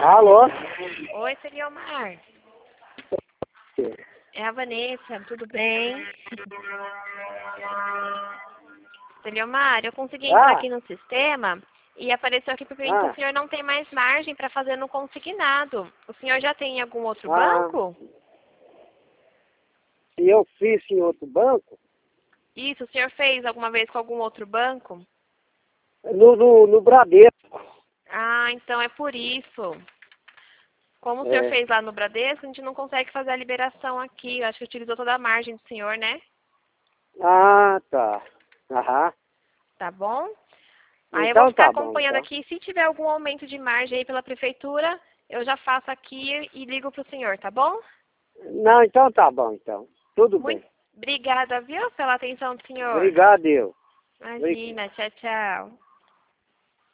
Alô? Oi, Celiomar. É a Vanessa, tudo bem? Celiomar, eu consegui entrar aqui no sistema e apareceu aqui para mim que o senhor não tem mais margem para fazer no consignado. O senhor já tem em algum outro banco? Se eu fiz em outro banco? Isso, o senhor fez alguma vez com algum outro banco? No Bradesco. Ah, então é por isso. Como o senhor fez lá no Bradesco, a gente não consegue fazer a liberação aqui. Eu acho que utilizou toda a margem do senhor, né? Ah, tá. Aham. Tá bom? Aí eu vou Então ficar tá bom, acompanhando então. aqui. Se tiver algum aumento de margem aí pela prefeitura, eu já faço aqui e ligo pro senhor, tá bom? Não, então tá bom, então. Tudo Muito bem. obrigada, viu, pela atenção do senhor. Obrigado, eu. Imagina, tchau, tchau.